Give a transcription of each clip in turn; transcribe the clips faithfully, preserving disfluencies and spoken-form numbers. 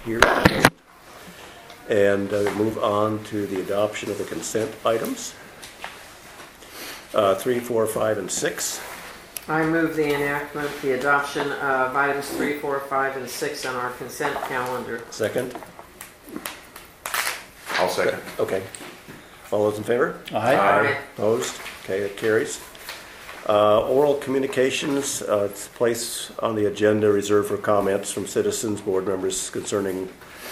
here. And uh, move on to the adoption of the consent items. Uh, three, four, five, and six. I move the enactment, the adoption of items three, four, five, and six on our consent calendar. Second. I'll second. Okay. All those in favor? Aye. Aye. Opposed? Okay, it carries. Uh, oral communications, uh, it's placed on the agenda reserved for comments from citizens, board members concerning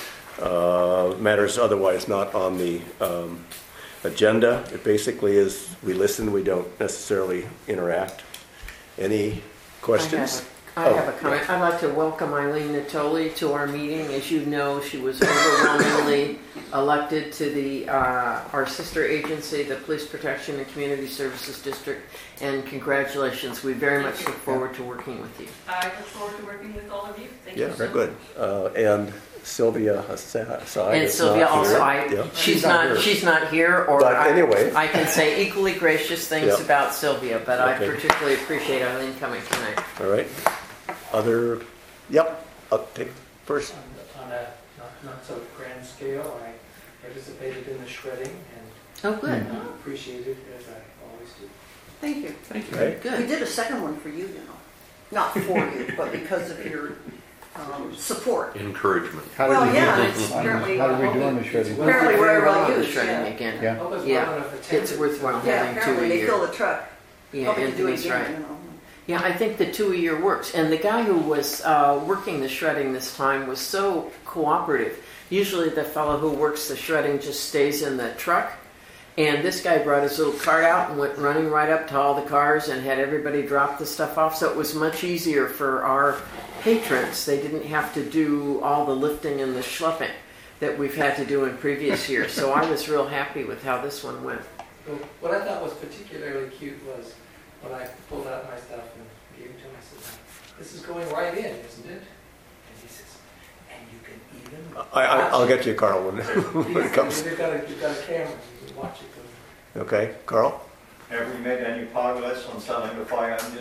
uh, matters otherwise not on the um, agenda. It basically is we listen, we don't necessarily interact. Any questions? I have a, I have a comment. I'd like to welcome Eileen Natoli to our meeting. As you know, she was overwhelmingly elected to the uh, our sister agency, the Police Protection and Community Services District, and congratulations. We very much look forward to working with you. I look forward to working with all of you. Thank Yeah, you so very good. Uh, and Sylvia Asai And is Sylvia not also, here. I, Yeah. she's, She's not, not here. she's not here, or But I, anyway. I can say equally gracious things Yeah. about Sylvia, but Okay. I particularly appreciate Eileen coming tonight. All right. Other, yep, I'll take first. On, on a not, not so grand scale, I participated in the shredding and Oh, good. I appreciate it as I always do. Thank you. Thank you. Okay. We Good. did a second one for you, you know. Not for you, but because of your um, support. Encouragement. How Well, did we yeah, do it's this? apparently, How did we uh, do on the shredding? Well, Apparently Very we're well well on the used, shredding yeah. again. Yeah. Hope it's Yeah. well enough attended. It's worthwhile Yeah, having two apparently a they year. fill the truck. Yeah, Hope they do it Anthony's again, right. you know. Yeah, I think the two a year works. And the guy who was uh, working the shredding this time was so cooperative. Usually the fellow who works the shredding just stays in the truck. And this guy brought his little cart out and went running right up to all the cars and had everybody drop the stuff off. So it was much easier for our patrons. They didn't have to do all the lifting and the schlepping that we've had to do in previous years. So I was real happy with how this one went. Well, what I thought was particularly cute was when I pulled out my stuff and gave it to him, I said, this is going right in, isn't it? And he says, and you can even I, I, I'll watch get you, Carl, when, when it comes. You've got, a, you've got a camera, you can watch it go. Okay, Carl? Have we made any progress on selling the fire engine?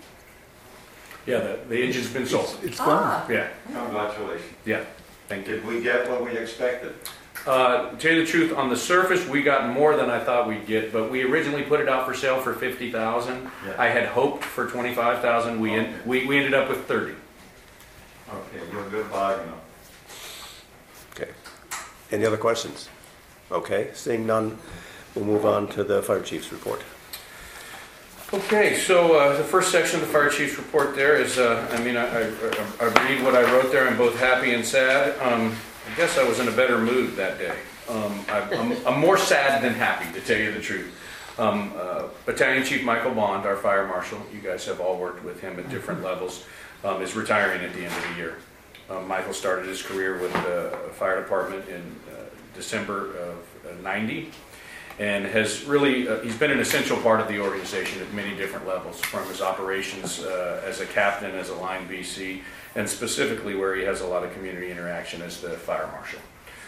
Yeah, the, the engine's been sold. It's gone. Ah, Yeah, Congratulations. yeah, thank you. Did we get what we expected? Uh, to tell you the truth, on the surface, we got more than I thought we'd get, but we originally put it out for sale for fifty thousand. Yeah. I had hoped for twenty-five thousand. We, en- we we ended up with thirty. Okay, you're a good bargainer. Okay. Any other questions? Okay, seeing none, we'll move on to the fire chief's report. Okay, so uh, the first section of the fire chief's report there is, uh, I mean, I, I, I read what I wrote there. I'm both happy and sad. Um, I guess I was in a better mood that day. Um, I, I'm, I'm more sad than happy, to tell you the truth. Um, uh, Battalion Chief Michael Bond, our fire marshal, you guys have all worked with him at different levels, um, is retiring at the end of the year. Um, Michael started his career with the fire department in uh, December of ninety. And has really, uh, he's been an essential part of the organization at many different levels, from his operations uh, as a captain, as a line B C, and specifically where he has a lot of community interaction as the fire marshal.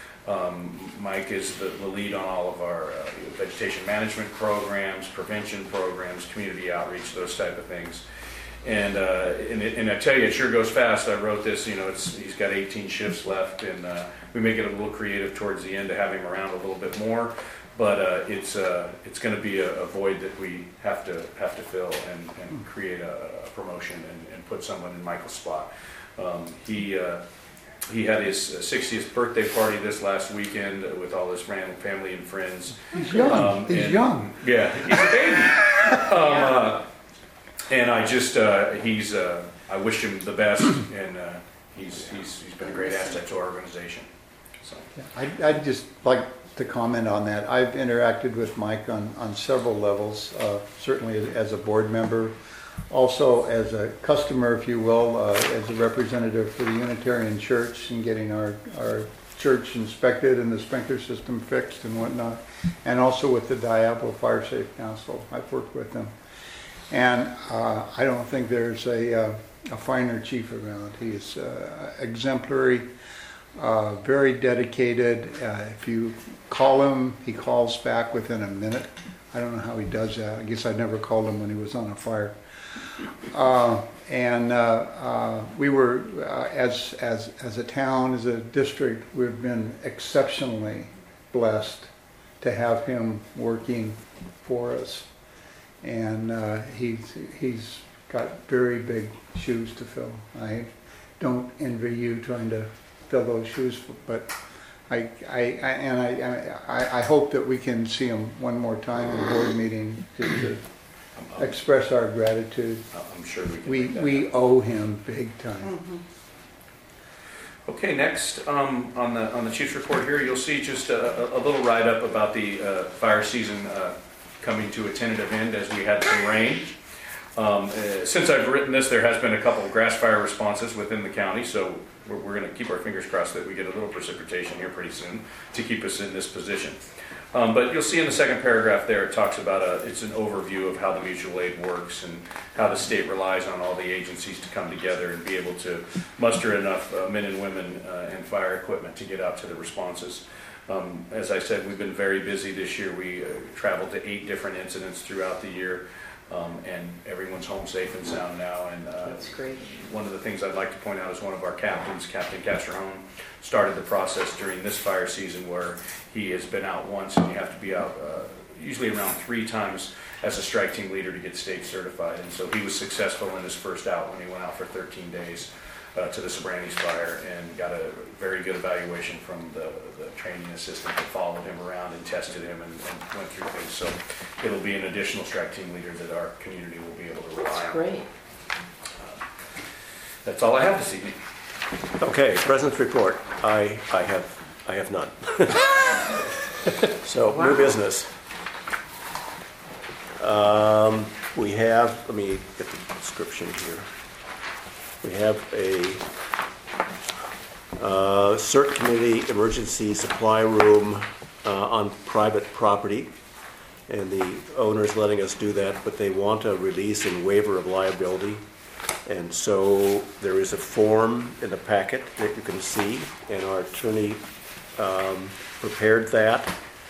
Um, Mike is the, the lead on all of our uh, vegetation management programs, prevention programs, community outreach, those type of things. And, uh, and, it, and I tell you, it sure goes fast. I wrote this, you know, it's, he's got eighteen shifts left, and uh, we make it a little creative towards the end to have him around a little bit more. But uh, it's uh, it's going to be a, a void that we have to have to fill and, and create a, a promotion and, and put someone in Michael's spot. Um, he uh, he had his sixtieth birthday party this last weekend with all his family and friends. He's young. Um, He's and- young. Yeah, he's a baby. um, uh, and I just uh, he's uh, I wish him the best, and uh, he's he's he's been a great asset to our organization. So. I'd, I'd just like to comment on that. I've interacted with Mike on, on several levels, uh, certainly as a board member, also as a customer, if you will, uh, as a representative for the Unitarian Church and getting our, our church inspected and the sprinkler system fixed and whatnot, and also with the Diablo Fire Safe Council. I've worked with them. And uh, I don't think there's a, uh, a finer chief around. He is uh, exemplary. Uh, very dedicated. Uh, if you call him, he calls back within a minute. I don't know how he does that. I guess I never called him when he was on a fire. Uh, And uh, uh, we were, uh, as, as, as a town, as a district, we've been exceptionally blessed to have him working for us. And uh, he's, he's got very big shoes to fill. I don't envy you trying to fill those shoes, but I, I, I and I, I, I hope that we can see him one more time in the board meeting to, to express our gratitude. I'm sure we can. We, make that we happen. owe him big time. Mm-hmm. Okay, next um, on the on the chief's report here, you'll see just a, a little write-up about the uh, fire season uh, coming to a tentative end as we had some rain. Um, uh, since I've written this, there has been a couple of grass fire responses within the county, so we're, we're going to keep our fingers crossed that we get a little precipitation here pretty soon to keep us in this position. Um, but you'll see in the second paragraph there, it talks about a, it's an overview of how the mutual aid works and how the state relies on all the agencies to come together and be able to muster enough uh, men and women uh, and fire equipment to get out to the responses. Um, as I said, we've been very busy this year. We uh, traveled to eight different incidents throughout the year. Um, and everyone's home safe and sound now. And uh, That's great. One of the things I'd like to point out is one of our captains, Captain Castrone, started the process during this fire season where he has been out once, and you have to be out uh, usually around three times as a strike team leader to get state certified. And so he was successful in his first out when he went out for thirteen days uh, to the Sobranes fire and got a very good evaluation from the, the training assistant that followed him around and tested him and, and went through things. So it'll be an additional strike team leader that our community will be able to rely That's on. great. Uh, that's all I have this evening. Okay, President's report. I, I have, I have none. So, Wow. new business. Um, we have, let me get the description here. We have a uh, CERT committee emergency supply room uh, on private property. And the owner's letting us do that, but they want a release and waiver of liability. And so there is a form in the packet that you can see, and our attorney um, prepared that.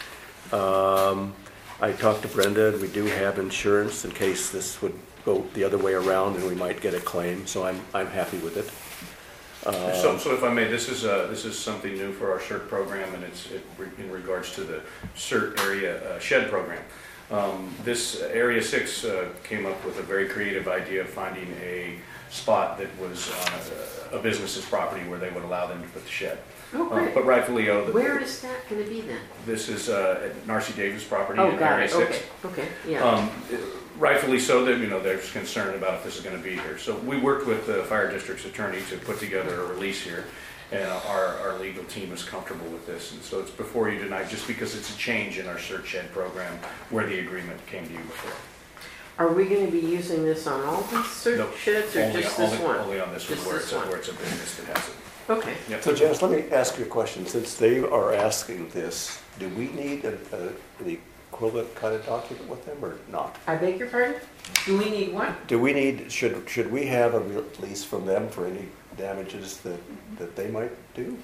Um, I talked to Brenda, and we do have insurance in case this would go the other way around and we might get a claim, so I'm, I'm happy with it. Uh, So, so if I may, this is uh, this is something new for our CERT program, and it's it, in regards to the CERT area uh, shed program. Um, this uh, Area six uh, came up with a very creative idea of finding a spot that was on a, a business's property where they would allow them to put the shed. Oh, Uh, great. but rightfully, oh, the, Where is that going to be then? this is uh, at Narcy Davis property Oh, in got Area it. six. Okay. Okay. Yeah. Um, rightfully so, that, you know, there's concern about if this is going to be here. So we worked with the fire district's attorney to put together a release here, and our, our legal team is comfortable with this. And so it's before you tonight, just because it's a change in our CERT shed program where the agreement came to you before. Are we going to be using this on all the search Nope. sheds or Only- just this only- one? Only on this one, Just where this it's, a, one. where it's a business that has it. Okay. Yep. So Janice, let me ask you a question. Since they are asking this, do we need a, a, an equivalent kind of document with them or not? I beg your pardon? Do we need what? Do we need, should, should we have a release from them for any damages that, that they might do?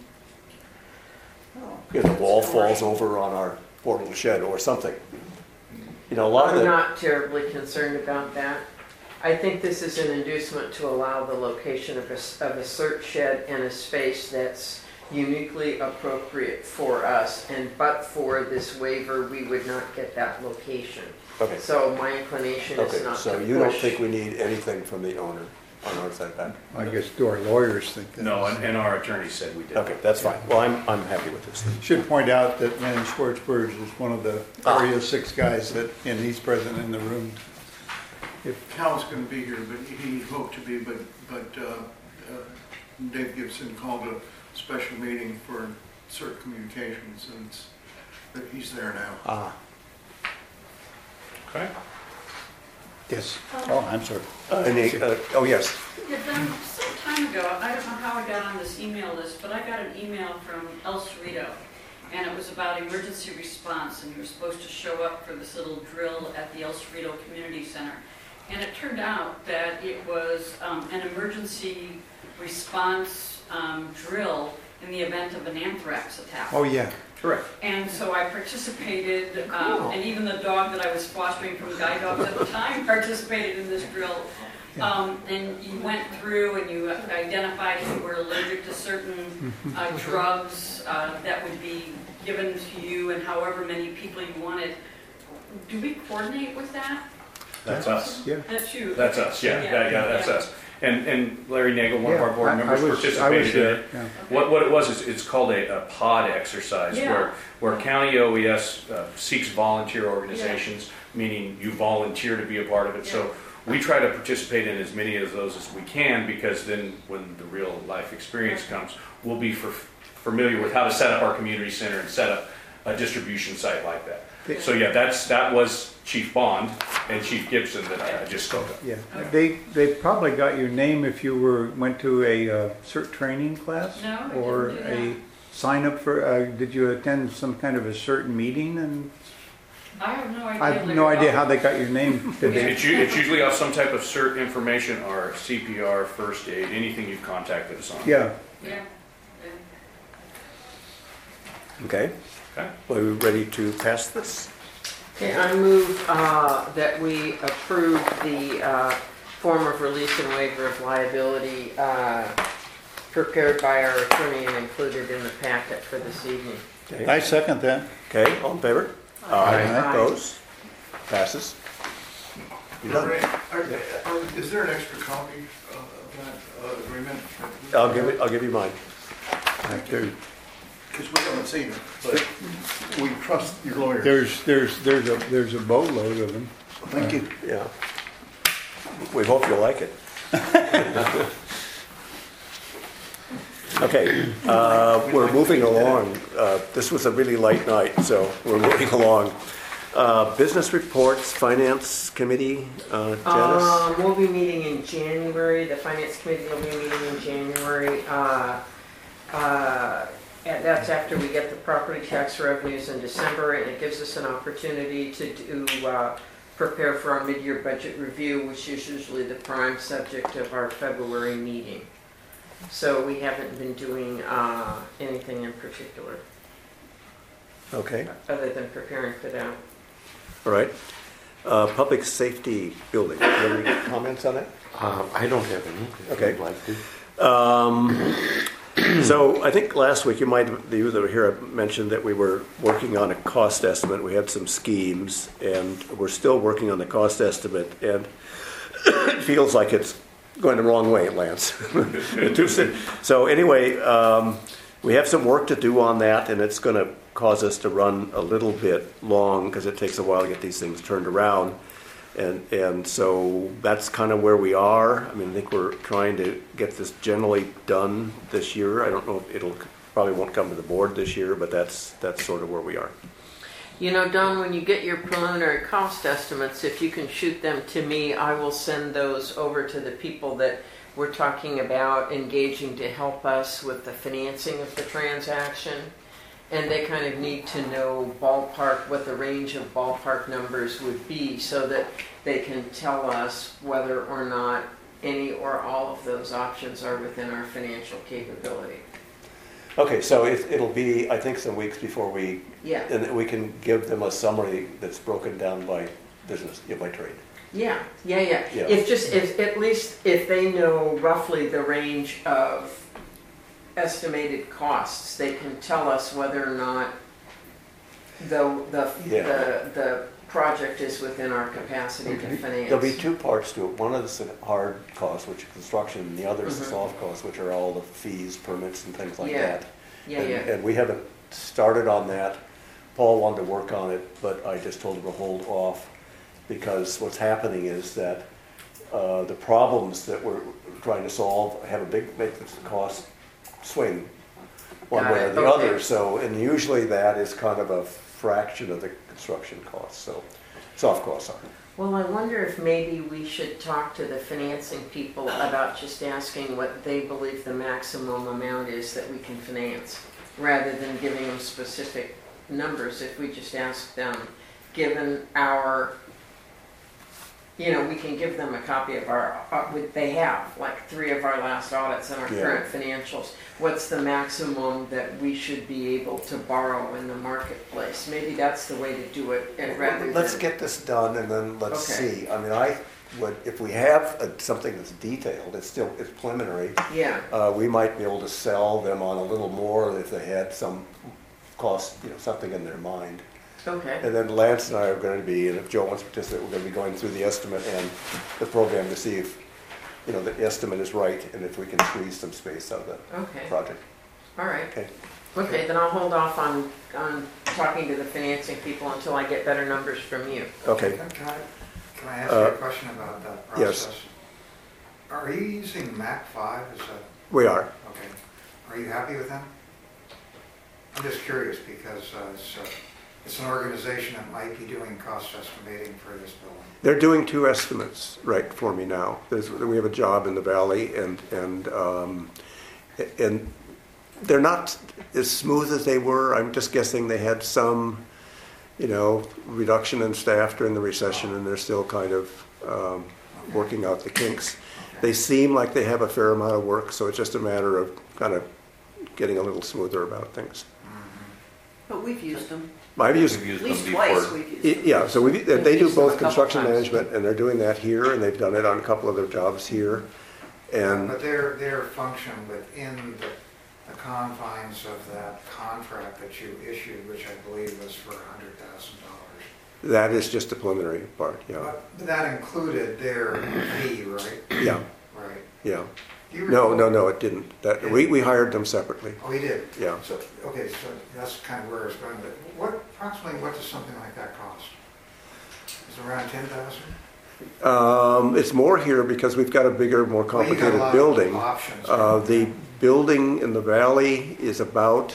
Oh, If the wall falls over on our portable shed or something. You know, a lot of I'm the, not terribly concerned about that. I think this is an inducement to allow the location of a, of a CERT shed in a space that's uniquely appropriate for us, and but for this waiver, we would not get that location. okay, So my inclination is okay, not so to you don't push. think we need anything from the owner on our side back? I guess do our lawyers think that? No, and, and our attorney said we did. Okay, that's fine. Well, I'm, I'm happy with this. Should point out that Manny Schwartzberg is one of the Ah. Area six guys that, and he's present in the room. If Cal's going to be here, but he hoped to be, but, but uh, uh, Dave Gibson called a special meeting for CERT Communications, and it's, but he's there now. Ah, Okay. yes, oh, I'm sorry. uh, any, uh, oh, yes. Yeah, then, some time ago, I don't know how I got on this email list, but I got an email from El Cerrito, and it was about emergency response, and you were supposed to show up for this little drill at the El Cerrito Community Center. And it turned out that it was um, an emergency response um, drill in the event of an anthrax attack. Oh, yeah. Correct. And so I participated, um, Cool. and even the dog that I was fostering from guide dogs at the time participated in this drill. Um, and you went through and you identified if you were allergic to certain uh, drugs uh, that would be given to you and however many people you wanted. Do we coordinate with that? That's us. Yeah. That's you. That's us, yeah, Yeah, yeah, yeah, that's yeah. us. And, and Larry Nagel, one of our Yeah, board I- I members, was- I was participated in there, it. yeah. What, what it was is it's called a, a pod exercise Yeah. where, where county O E S uh, seeks volunteer organizations, meaning you volunteer to be a part of it. So we try to participate in as many of those as we can because then when the real life experience comes, we'll be for, familiar with how to set up our community center and set up a distribution site like that. So yeah, that's, that was Chief Bond and Chief Gibson that I I just spoke of. Yeah, they, they probably got your name if you were, went to a uh, CERT training class? No, I Or didn't do a that. sign up for, uh, did you attend some kind of a CERT meeting? And I have no idea. I have Larry. no idea how they got your name. Did they? It's, u- it's usually off some type of cert information or C P R, first aid, anything you've contacted us on. Yeah, Yeah. Okay. Okay. Are we ready to pass this? Okay, I move uh, that we approve the uh, form of release and waiver of liability uh, prepared by our attorney and included in the packet for this evening. Okay. I second that. Okay, all in favor? Aye. Opposed? Passes. You done? Are- are- are- Is there an extra copy of that uh, agreement? I'll give it, I'll give you mine. There- Because we haven't seen it, but we trust your lawyer. There's, there's, there's a, there's a boatload of them. Thank you. Yeah. We hope you like it. Okay, uh, we're moving along. Uh, This was a really light night, so we're moving along. Uh, Business reports, Finance Committee, uh, Janice? Um, we'll be meeting in January. The Finance Committee will be meeting in January. Uh, uh, and that's after we get the property tax revenues in December, and it gives us an opportunity to do, uh, prepare for our mid-year budget review, which is usually the prime subject of our February meeting. So we haven't been doing uh, anything in particular Okay, other than preparing for that. all right. Uh, Public Safety Building, you have any comments on that? Uh, I don't have any. If Okay. you'd like to. Um, So I think last week, you might, you that were here mentioned that we were working on a cost estimate. We had some schemes, and we're still working on the cost estimate, and it feels like it's going the wrong way, Lance. Too soon. So anyway, um, we have some work to do on that, and it's going to cause us to run a little bit long because it takes a while to get these things turned around. And and so that's kind of where we are. I mean, I think we're trying to get this generally done this year. I don't know if it'll, probably won't come to the board this year, but that's that's sort of where we are. You know, Don, when you get your preliminary cost estimates, if you can shoot them to me, I will send those over to the people that we're talking about engaging to help us with the financing of the transaction. And they kind of need to know ballpark, what the range of ballpark numbers would be so that they can tell us whether or not any or all of those options are within our financial capability. Okay, so it, it'll be, I think, some weeks before we, Yeah. and we can give them a summary that's broken down by business, yeah, by trade. Yeah, yeah, yeah. Yeah. If just, if, at least if they know roughly the range of estimated costs, they can tell us whether or not the, the, Yeah. the, the project is within our capacity to finance. There'll be two parts to it. One is the hard cost, which is construction, and the other is the Mhm. soft cost, which are all the fees, permits, and things like Yeah. that. Yeah, And- yeah. And we haven't started on that. Paul wanted to work on it, but I just told him to hold off because what's happening is that uh, the problems that we're trying to solve have a big, make the cost swing one Got way or it. the Okay. other. So, and usually that is kind of a fraction of the construction cost, so soft costs are. Well, I wonder if maybe we should talk to the financing people about just asking what they believe the maximum amount is that we can finance, rather than giving them specific numbers. If we just ask them, given our, you know, we can give them a copy of our, uh, they have like three of our last audits and our Yeah. current financials. What's the maximum that we should be able to borrow in the marketplace? Maybe that's the way to do it, and rather than. Let's get this done and then let's Okay. see. I mean, I would, if we have a, something that's detailed, it's still, it's preliminary, Yeah. uh, we might be able to sell them on a little more if they had some cost, you know, something in their mind. Okay. And then Lance and I are going to be, and if Joe wants to participate, we're going to be going through the estimate and the program to see if, you know, the estimate is right and if we can squeeze some space out of the Okay. project. All right. Okay. Okay, then I'll hold off on, on talking to the financing people until I get better numbers from you. Okay. Can can I, can I ask you Uh, a question about that yes. process? Are you using Mac five? Is that, We are. okay. Are you happy with them? I'm just curious because uh, it's, uh, it's an organization that might be doing cost estimating for this building. They're doing two estimates right for me now. There's, we have a job in the valley, and and um, and they're not as smooth as they were. I'm just guessing they had some, you know, reduction in staff during the recession, and they're still kind of um, working out the kinks. They seem like they have a fair amount of work, so it's just a matter of kind of getting a little smoother about things. But we've used them. I've used We've used At least them twice before. we've used Y- them. Yeah, so we, they We've do used them a both couple construction times. management, and they're doing that here, and they've done it on a couple of their jobs here. And But they're, they're function within the, the confines of that contract that you issued, which I believe was for one hundred thousand dollars. that is just the preliminary part, yeah. But that included their fee, right? Yeah, Right. yeah. Do you No, recall- no, no, it didn't. That, we, we hired them separately, Oh, he did? yeah. So, okay, so that's kind of where I was going with it. What, approximately, what does something like that cost? Is it around ten thousand? Um, it's more here because we've got a bigger, more complicated building. Options. Uh, the building in the valley is about,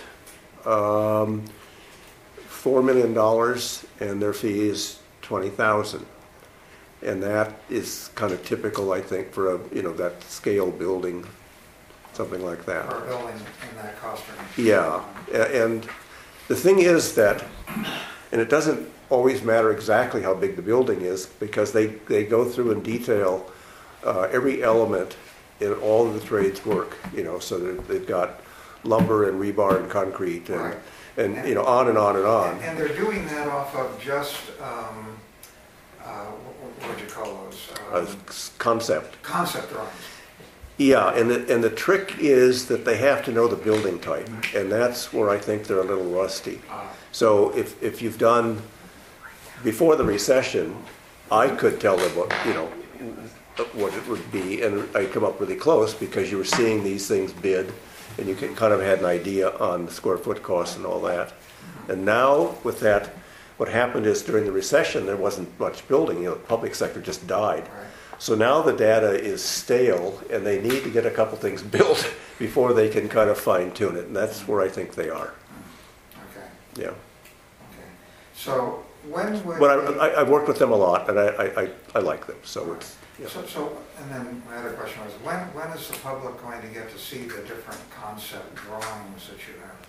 um, four million dollars, and their fee is twenty thousand. And that is kind of typical, I think, for a, you know, that scale building, something like that. For a building in that cost range. Yeah, a- and the thing is that, and it doesn't always matter exactly how big the building is, because they, they go through in detail uh, every element in all of the trades work, you know, so that they've got lumber and rebar and concrete and, Right. and, you know, on and on and on. And they're doing that off of just, um, uh, what would you call those? Uh, Um, Concept. Concept drawings. Yeah, and the, and the trick is that they have to know the building type, and that's where I think they're a little rusty. Uh, So if, if you've done, before the recession, I could tell them what, you know, what it would be, and I'd come up really close because you were seeing these things bid, and you can, kind of had an idea on the square foot cost and all that. And now with that, what happened is during the recession, there wasn't much building, you know, the public sector just died. Right. So now the data is stale, and they need to get a couple things built before they can kind of fine tune it, and that's where I think they are, Okay, yeah. okay. So when would... But I, the- I, I've worked with them a lot, and I, I, I- I like them, so it's, yeah. So, so, and then my other question was, when, when is the public going to get to see the different concept drawings that you have?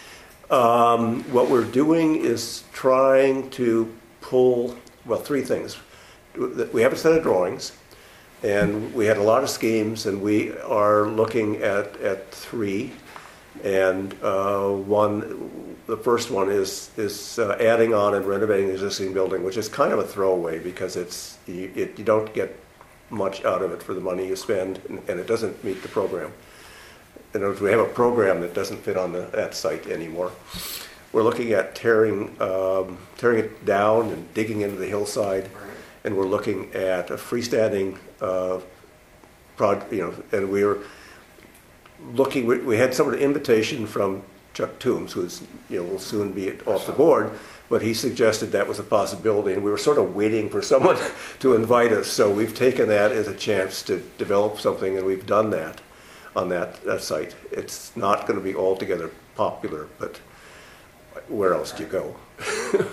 Um, what we're doing is trying to pull, well, three things. We have a set of drawings, and we had a lot of schemes, and we are looking at, at three. And uh, one, the first one is is uh, adding on and renovating the existing building, which is kind of a throwaway because it's you, it, you don't get much out of it for the money you spend, and, and it doesn't meet the program. In other words, we have a program that doesn't fit on the, that site anymore. We're looking at tearing um, tearing it down and digging into the hillside, Right. and we're looking at a freestanding uh, prod, you know, and we were looking. We, we had some of the invitation from Chuck Toombs, who's you know will soon be off the board, but he suggested that was a possibility, and we were sort of waiting for someone to invite us. So we've taken that as a chance to develop something, and we've done that on that, that site. It's not going to be altogether popular, but where else do you go? Okay.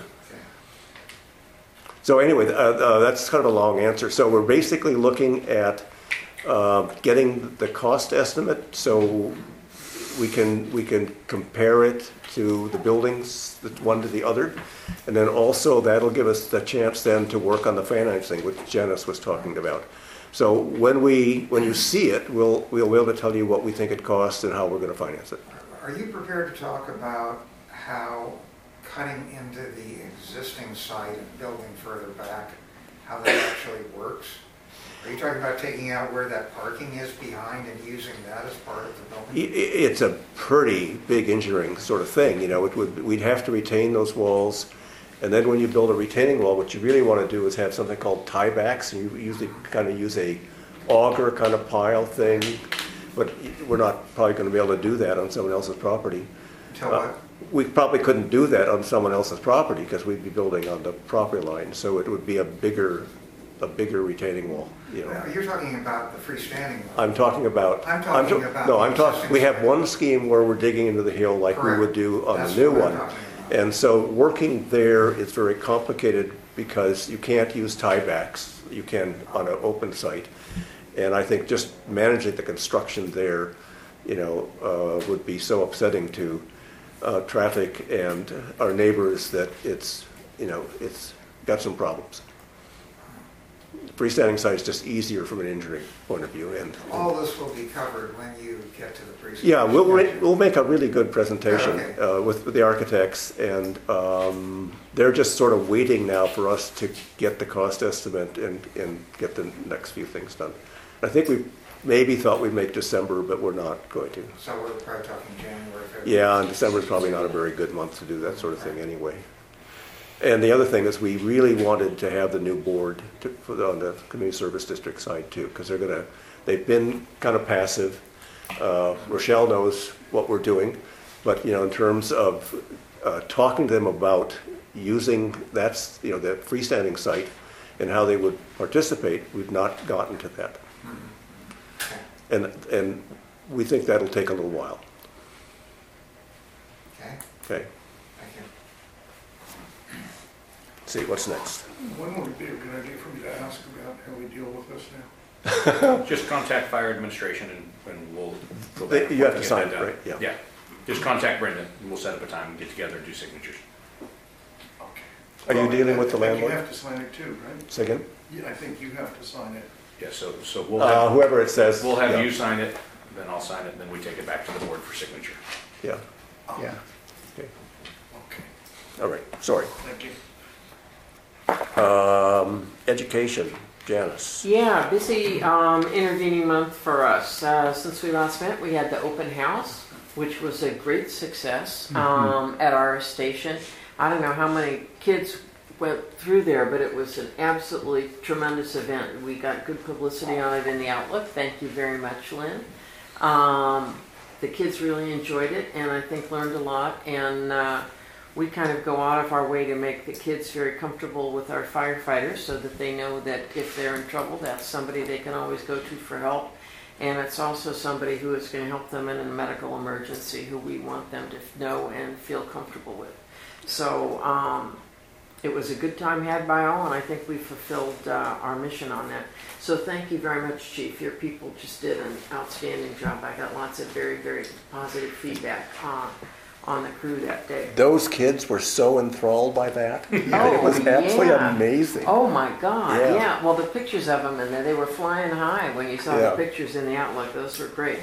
So anyway, uh, uh, that's kind of a long answer. So we're basically looking at uh, getting the cost estimate so we can we can compare it to the buildings, the one to the other, and then also that'll give us the chance then to work on the financing, which Janice was talking about. So when we when you see it, we'll we'll be able to tell you what we think it costs and how we're going to finance it. Are you prepared to talk about how cutting into the existing site and building further back, how that actually works? Are you talking about taking out where that parking is behind and using that as part of the I- building? i- It's a pretty big engineering sort of thing, you know, it would, we'd have to retain those walls. And then when you build a retaining wall, what you really want to do is have something called tiebacks, and you usually kind of use a auger kind of pile thing, but we're not probably going to be able to do that on someone else's property. Until Uh, what? We probably couldn't do that on someone else's property because we'd be building on the property line, so it would be a bigger, a bigger retaining wall, you know. Now, you're talking about the freestanding one. I'm talking about. I'm talking ta- about No, the I'm talking, existing we have site. one scheme where we're digging into the hill like we Correct. would do on That's the new what I'm one. talking about. And so working there is very complicated because you can't use tiebacks. You can on an open site. And I think just managing the construction there, you know, uh, would be so upsetting to uh, traffic and our neighbors that it's, you know, it's got some problems. Freestanding site is just easier from an engineering point of view. And All this will be covered when you get to the presentation. yeah, we'll, ma- we'll make a really good presentation Okay. uh, with, with the architects, and um, they're just sort of waiting now for us to get the cost estimate and, and get the next few things done. I think we maybe thought we'd make December, but we're not going to. So we're probably talking January, February. Yeah, and December is probably not a very good month to do that sort of thing anyway. And the other thing is we really wanted to have the new board to, for the, on the community service district side too, because they're gonna, they've been kind of passive. Uh, Rochelle knows what we're doing, but you know, in terms of uh, talking to them about using that's you know the freestanding site and how they would participate, we've not gotten to that, and and we think that'll take a little while. Okay, Okay, thank you. see what's next. When would it be a good idea for me to ask about how we deal with this now? Just contact fire administration and, and we'll. go They- back and you have forth to get sign that it, done. right? Yeah. Yeah, just contact Brendan and we'll set up a time and get together and do signatures. Okay. Are you Well, I- dealing with the I think landlord? You have to sign it too, right? Say again? Yeah, I think you have to sign it. Yeah, so, so we'll Uh, have, whoever it says. we'll have yeah. you sign it, then I'll sign it, then we take it back to the board for signature. Yeah. Yeah. Okay, All right. Sorry. thank you. Um, education, Janice. Yeah, busy um, intervening month for us. Uh, since we last met, we had the open house, which was a great success um, at our station. I don't know how many kids went through there, but it was an absolutely tremendous event. We got good publicity on it in the Outlook. Thank you very much, Lynn. Um, the kids really enjoyed it, and I think learned a lot. And uh, we kind of go out of our way to make the kids very comfortable with our firefighters so that they know that if they're in trouble, that's somebody they can always go to for help. And it's also somebody who is going to help them in a medical emergency who we want them to know and feel comfortable with. So um, it was a good time had by all, and I think we fulfilled uh, our mission on that. So thank you very much, Chief. Your people just did an outstanding job. I got lots of very, very positive feedback uh, on the crew that day. Those kids were so enthralled by that. Oh, it was absolutely yeah. amazing. Oh my God! Yeah. Yeah. Well, the pictures of them and they were flying high when you saw Yeah. the pictures in the Outlook. Those were great.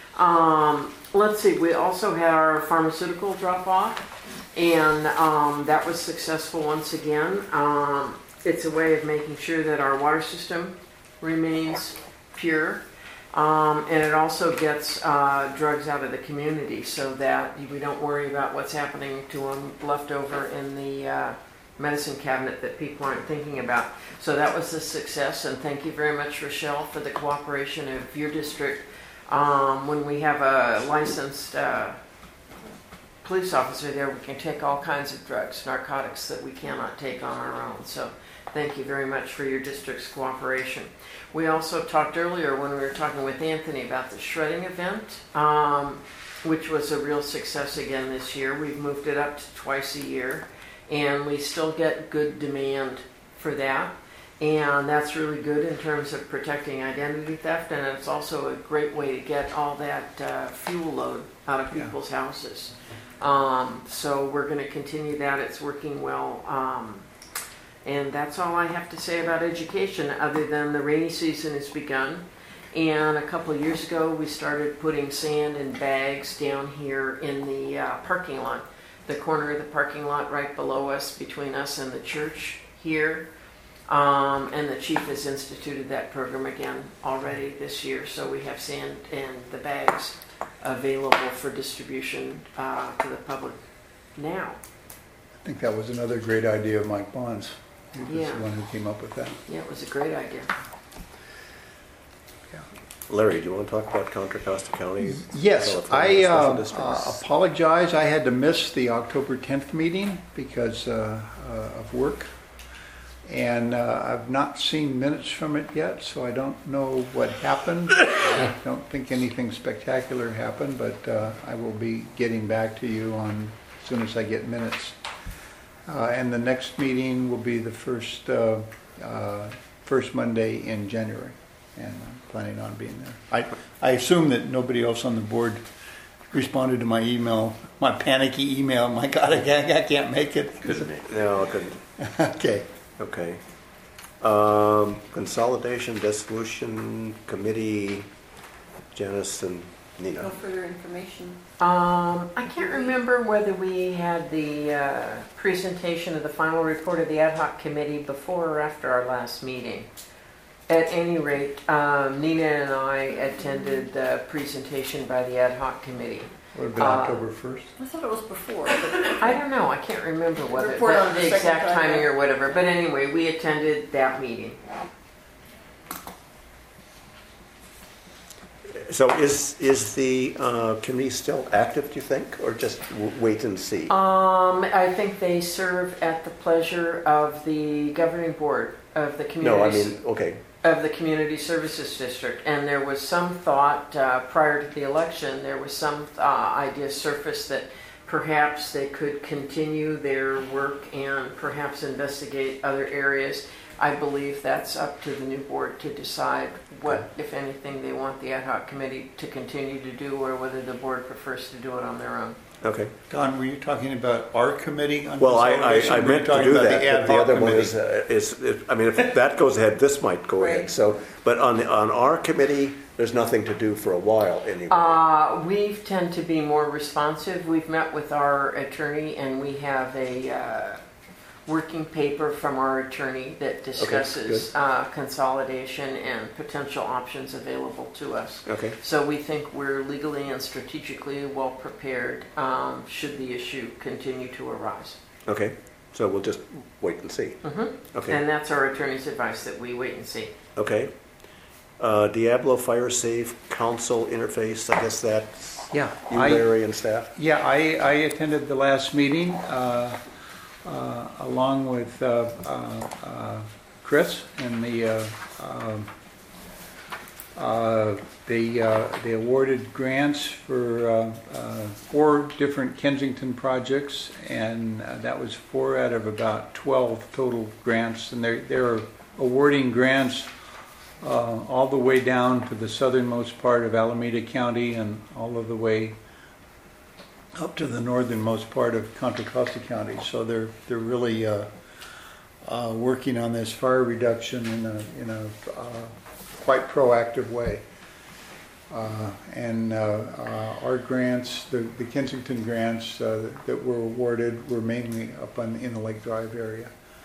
Um, let's see. We also had our pharmaceutical drop off, and um, that was successful once again. Um, it's a way of making sure that our water system remains pure. Um, and it also gets uh, drugs out of the community so that we don't worry about what's happening to them left over in the uh, medicine cabinet that people aren't thinking about. So that was a success, and thank you very much, Rochelle, for the cooperation of your district. Um, when we have a licensed uh, police officer there, we can take all kinds of drugs, narcotics that we cannot take on our own. So thank you very much for your district's cooperation. We also talked earlier when we were talking with Anthony about the shredding event, um, which was a real success again this year. We've moved it up to twice a year, and we still get good demand for that. And that's really good in terms of protecting identity theft, and it's also a great way to get all that uh, fuel load out of people's houses. Um, so we're going to continue that. It's working well. Um, And that's all I have to say about education, other than the rainy season has begun. And a couple of years ago, we started putting sand in bags down here in the uh, parking lot, the corner of the parking lot right below us, between us and the church here. Um, and the chief has instituted that program again already this year. So we have sand and the bags available for distribution uh, to the public now. I think that was another great idea of Mike Bond's. He was Yeah. the one who came up with that. Yeah, it was a great idea. Larry, do you want to talk about Contra Costa County? Yes, California I Special uh, Districts? uh, apologize. I had to miss the October tenth meeting because uh, uh, of work. And uh, I've not seen minutes from it yet, so I don't know what happened. I don't think anything spectacular happened, but uh, I will be getting back to you on as soon as I get minutes. Uh, and the next meeting will be the first uh, uh, first Monday in January, and I'm planning on being there. I I assume that nobody else on the board responded to my email, my panicky email. My God, I can't, I can't make it. Couldn't make- No, I couldn't. Okay. Okay. Um, Consolidation, Dissolution Committee, Janice and No Nina. further information. Um, I can't remember whether we had the uh, presentation of the final report of the ad hoc committee before or after our last meeting. At any rate, um, Nina and I attended the presentation by the ad hoc committee. Would have been Uh, October first. I thought it was before. but- I don't know, I can't remember whether Report that- on the the second exact time, timing yeah. or whatever, but anyway, we attended that meeting. So is, is the uh, committee still active, do you think, or just w- wait and see? Um, I think they serve at the pleasure of the governing board of the No, I community, mean, okay, of the community services district. And there was some thought, uh, prior to the election, there was some, uh, idea surfaced that perhaps they could continue their work and perhaps investigate other areas. I believe that's up to the new board to decide what, if anything, they want the ad hoc committee to continue to do, or whether the board prefers to do it on their own. okay. Don, were you talking about our committee on Well, I, I, consolidation? I Were you meant to talking do about that, the ad but the hoc other one committee? is, uh, is, is- I mean, if that goes ahead, this might go ahead. Right. So, but on, the- on our committee, there's nothing to do for a while anyway. Uh, we tend to be more responsive. We've met with our attorney and we have a uh, working paper from our attorney that discusses uh, consolidation and potential options available to us. Okay, So we think we're legally and strategically well prepared um, should the issue continue to arise. okay. So we'll just wait and see. Mhm. Okay, And that's our attorney's advice, that we wait and see. okay. Uh, Diablo Fire Safe Council interface, I guess that's Yeah, you, I, Larry, and staff? yeah, I, I attended the last meeting uh, uh, along with uh, uh, uh, Chris and the uh, um, uh, they uh, they awarded grants for uh, uh, four different Kensington projects, and uh, that was four out of about twelve total grants, and they're they're awarding grants uh, all the way down to the southernmost part of Alameda County and all of the way up to the northernmost part of Contra Costa County. So they're they're really uh, uh, working on this fire reduction in a in a uh, quite proactive way. Uh, and uh, uh, our grants, the, the Kensington grants uh, that were awarded, were mainly up on, in the Lake Drive area.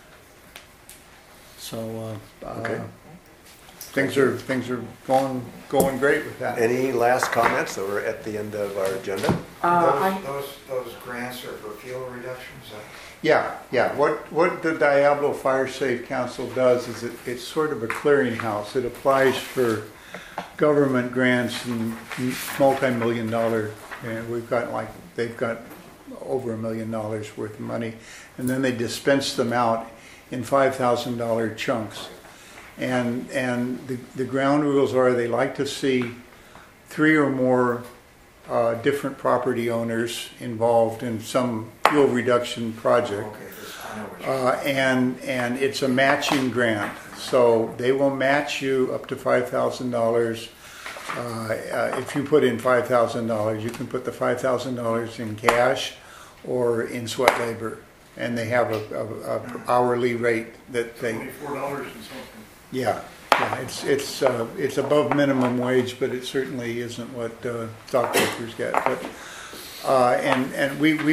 So uh, Okay. uh, things are things are going going great with that. Any last comments? So we're at the end of our agenda. Uh, Those, I, those, those grants are for fuel reductions? uh, Yeah, yeah. What what the Diablo Fire Safe Council does is it, it's sort of a clearinghouse. It applies for government grants and multi-million dollar. And we've got like they've got over a million dollars worth of money, and then they dispense them out in five thousand dollar chunks. And and the the ground rules are they like to see three or more uh, different property owners involved in some fuel reduction project. Okay, this- I know what you're Uh, and and it's a matching grant, so they will match you up to five thousand dollars. Uh, uh, if you put in five thousand dollars, you can put the five thousand dollars in cash or in sweat labor, and they have a, a, a hourly rate that they. Twenty-four dollars and something. Yeah, yeah. It's it's uh, it's above minimum wage, but it certainly isn't what uh, stockbrokers get. But uh, and and we we've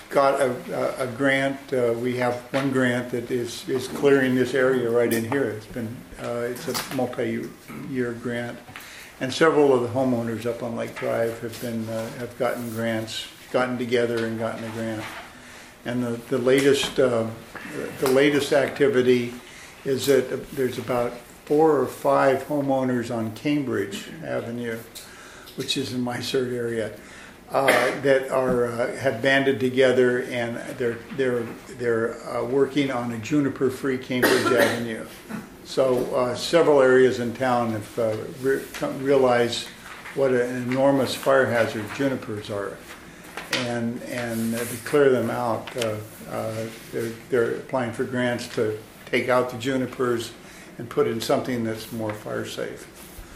got a, a, a grant. Uh, we have one grant that is, is clearing this area right in here. It's been, uh, it's a multi-year grant. And several of the homeowners up on Lake Drive have been, uh, have gotten grants, gotten together and gotten a grant. And the, the latest, uh, the latest activity is that there's about four or five homeowners on Cambridge Avenue, which is in my cert area, uh, that are uh, have banded together, and they're they're they're uh, working on a juniper-free Cambridge Avenue. So uh, several areas in town have uh, re- realized what an enormous fire hazard junipers are, and and uh, to clear them out, uh, uh, they're they're applying for grants to take out the junipers and put in something that's more fire safe.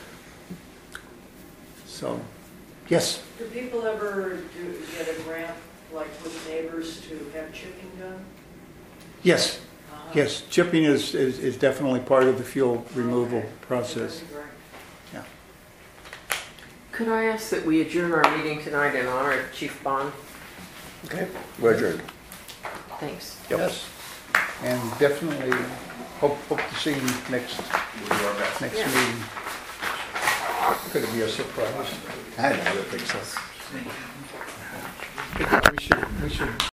So, yes. Do people ever do get a grant, like with neighbors, to have chipping done? Yes. Uh-huh. Yes. Chipping is, is, is definitely part of the fuel removal Okay. process. That'd be great. Yeah. Could I ask that we adjourn our meeting tonight in honor of Chief Bond? Okay, we're adjourned. Thanks. Yep. Yes. And definitely hope, hope to see you next, next Yeah. meeting. Could it be a surprise? I don't think so. We should, we should